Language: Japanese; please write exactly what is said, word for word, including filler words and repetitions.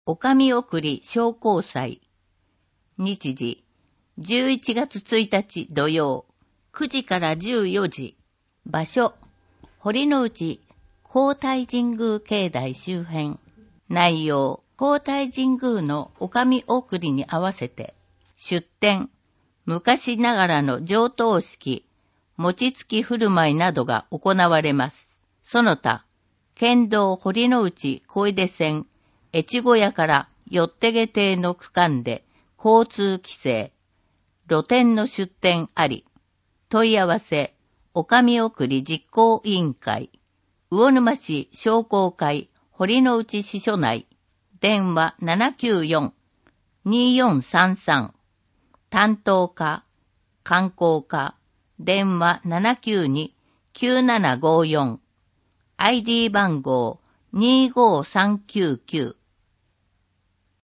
お上送り商工祭。日時、じゅういちがつついたち土曜、くじからじゅうよじ。場所、堀之内皇太神宮境内周辺。内容、皇太神宮のお上送りに合わせて、出典、昔ながらの上等式、餅つき振る舞いなどが行われます。その他、県道堀之内小出線、越後屋からよってげ邸の区間で交通規制、露店の出店あり、問い合わせ、お上送り実行委員会、魚沼市商工会堀之内支所内、電話 ななきゅうよん にーよんさんさん、担当課、観光課、電話 ななきゅうに きゅうななごよん、アイディー 番号 にーごさんきゅうきゅう